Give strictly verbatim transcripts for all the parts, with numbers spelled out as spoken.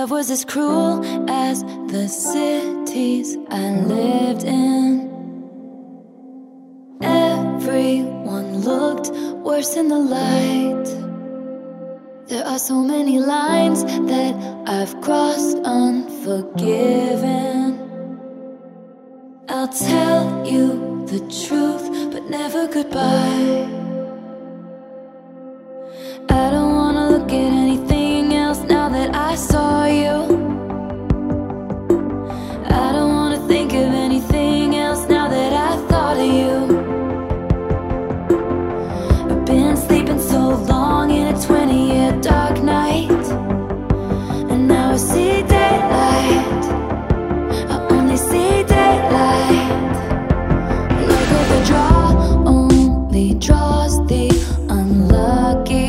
love was as cruel as the cities I lived in. Everyone looked worse in the light. There are so many lines that I've crossed unforgiven. I'll tell you the truth, but never goodbye. I don't wanna look at anything else now that I saw you. I don't wanna think of anything else now that I thought of you. I've been sleeping so long in a twenty-year dark night, and now I see daylight. I only see daylight. Luck of the draw only draws the unlucky.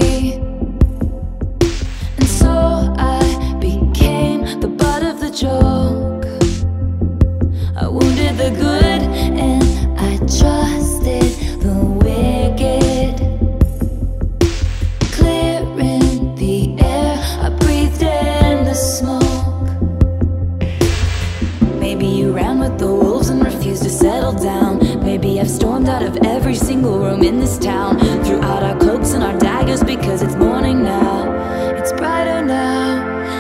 Joke. I wounded the good and I trusted the wicked. Clearing the air, I breathed in the smoke. Maybe you ran with the wolves and refused to settle down. Maybe I've stormed out of every single room in this town, threw out our cloaks and our daggers because it's morning now. It's brighter now.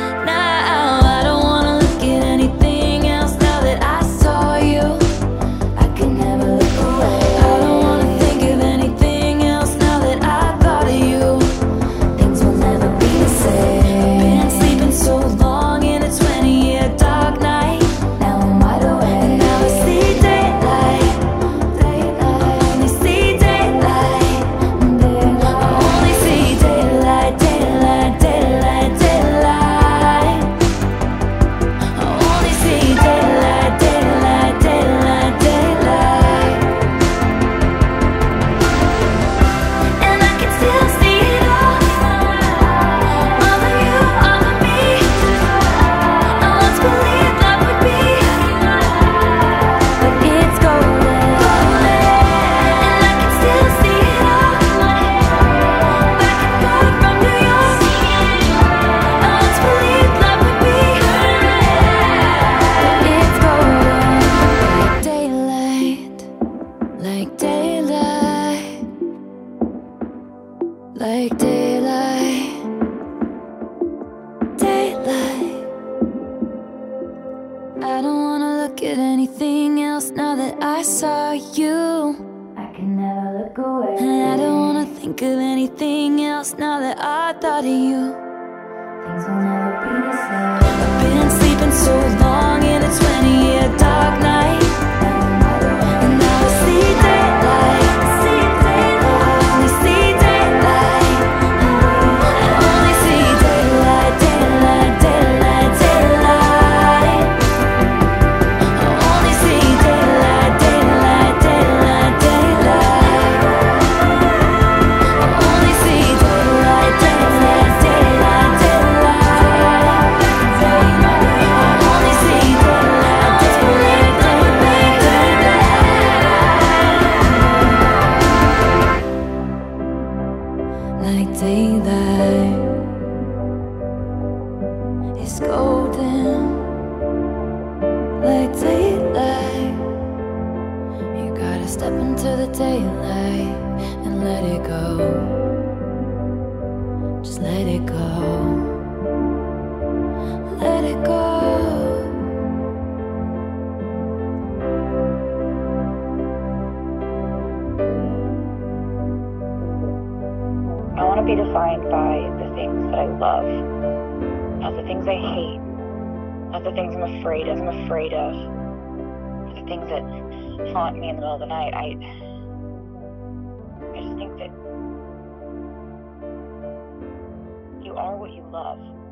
Like daylight, like daylight, daylight. I don't wanna look at anything else now that I saw you. I can never look away. And I don't wanna think of anything else now that I thought of you. Things will never be the same. I've been sleeping so long in a twenty-year dark night. Like daylight is golden, like daylight. You gotta step into the daylight and let it go. Just let it go. Let it go. I want to be defined by the things that I love, not the things I hate, not the things I'm afraid of. I'm afraid of the things that haunt me in the middle of the night. I, I just think that you are what you love.